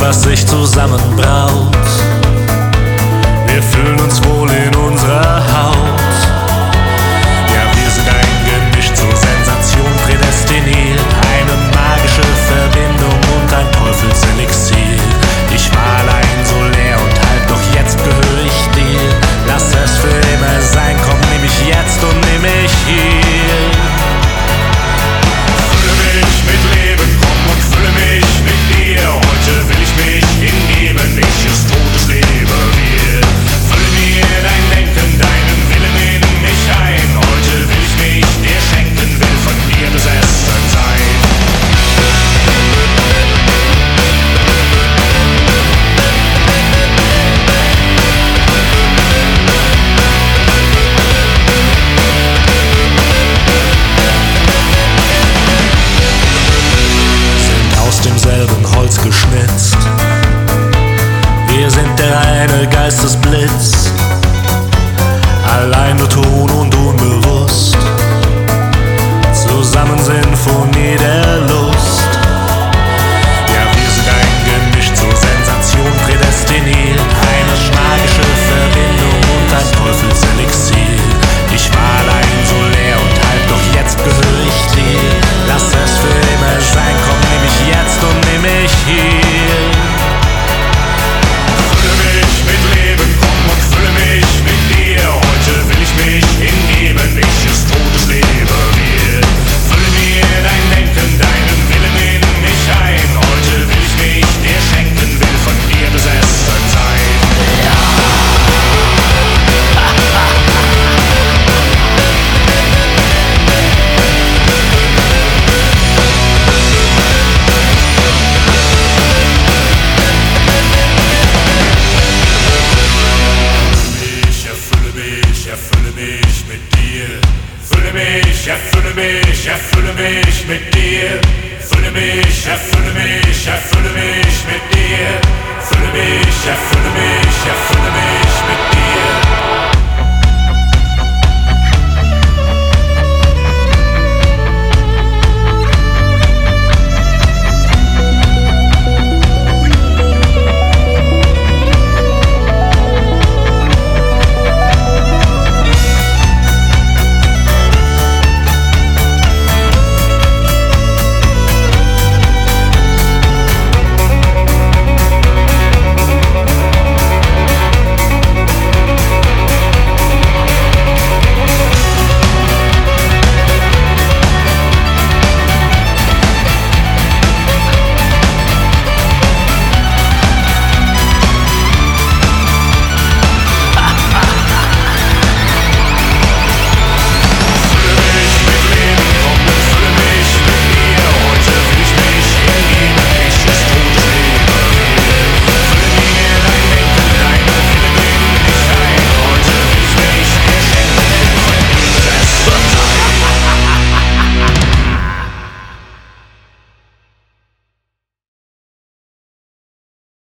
was sich zusammenbraut. Wir fühlen uns wohl in unserer Haut. Ja, wir sind ein Gemisch zur Sensation prädestiniert. Eine magische Verbindung und ein Teufelselixier. Ich war allein so leer und halt doch jetzt gehöre ich dir. Lass es für immer sein, komm, nimm mich jetzt und nimm mich hier. Fülle mich mit Leben, komm und fülle mich mit dir. Heute will ich mich hingeben, ich des Todes lebe wir. Fülle mir dein Denken, deinen Willen in mich ein. Heute will ich mich dir schenken, will von dir besessen sein. Demselben Holz geschnitzt. Wir sind der reine Geistesblitz, allein nur Ton und unbewusst. Zusammen Sinfonie der Lust. Ja, wir sind ein Gemisch zur Sensation prädestiniert. Eine magische Verbindung und ein Teufelselixier. Ich war allein so leer und halt doch jetzt gehöre ich dir. Lass es für immer sein, komm, nimm mich jetzt und nimm mich hier. Fülle mich mit Leben, komm und fülle mich mit dir. Heute will ich mich hingeben, ich des Todes lebe wir. Fülle mir dein Denken, deinen Willen in mich ein. Heute will ich mich dir schenken, will von dir besessen sein. Ja. Erfülle mich mit dir. Fülle mich, erfülle mich mit dir. Fülle mich, erfülle